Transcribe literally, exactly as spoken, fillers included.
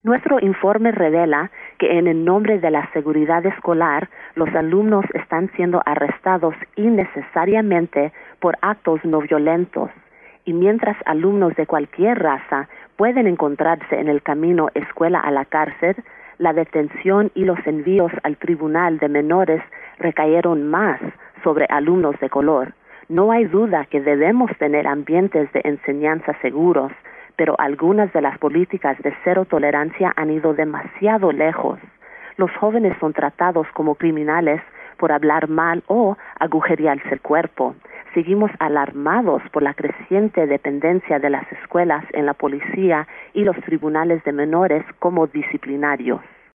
Nuestro informe revela que en el nombre de la seguridad escolar, los alumnos están siendo arrestados innecesariamente por actos no violentos. Y mientras alumnos de cualquier raza pueden encontrarse en el camino escuela a la cárcel, la detención y los envíos al tribunal de menores recayeron más sobre alumnos de color. No hay duda que debemos tener ambientes de enseñanza seguros, pero algunas de las políticas de cero tolerancia han ido demasiado lejos. Los jóvenes son tratados como criminales por hablar mal o agujerearse el cuerpo. Seguimos alarmados por la creciente dependencia de las escuelas en la policía y los tribunales de menores como disciplinarios.